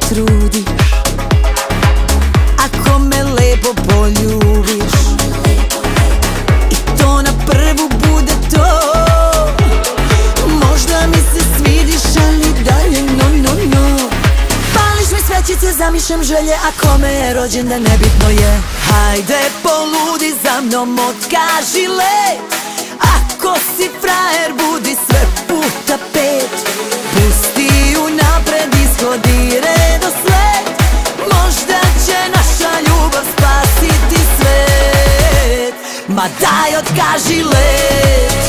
trudiš, ako me lepo poljubiš, i to na prvu bude to. Možda mi se svidiš, ali dalje no. Pališ mi svećice, zamišljam želje, ako me je rođendan nebitno je. Hajde poludi za mnom, otkaži let. Ako si frajer, budi sve puta 5. Pusti unapred, ishodi redosled. Možda će naša ljubav spasiti svet. Ma daj, otkaži let.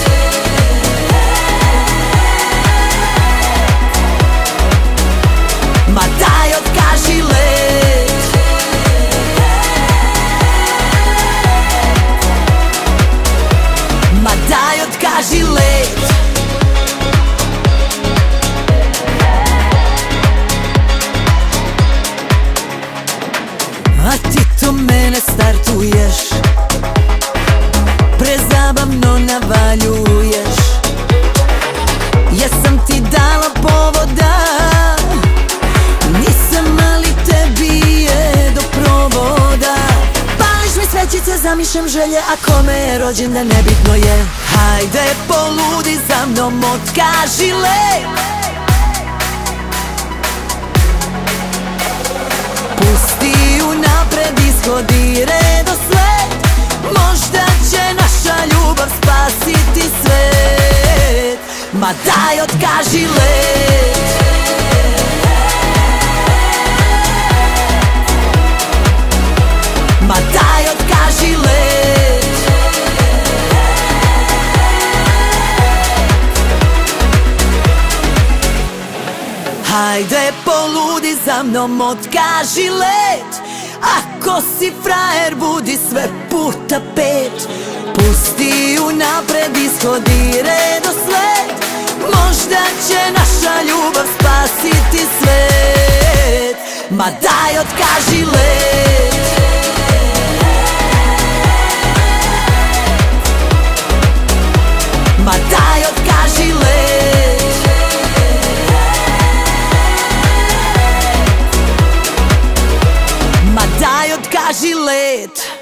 Ma daj, otkaži let. Ma daj, otkaži let. A ti to mene startuješ, prezabavno navaljuješ. Jesam ti dala povoda, nisam, ali tebi je do provoda. Pališ mi svećice, zamišljam želje, ako me je rođendan nebitno je. Hajde poludi za mnom, otkaži let. Pusti unapred, ishodi redosled. Možda će naša ljubav spasiti svet. Ma daj, otkaži let. Ma daj, otkaži let. Hajde poludi za mnom, otkaži let. Ako si frajer, budi sve puta 5. Pusti unapred, ishodi redosled. Možda će naša ljubav spasiti svet. Ma daj, otkaži let. Ma daj, otkaži let. Ma daj, otkaži let.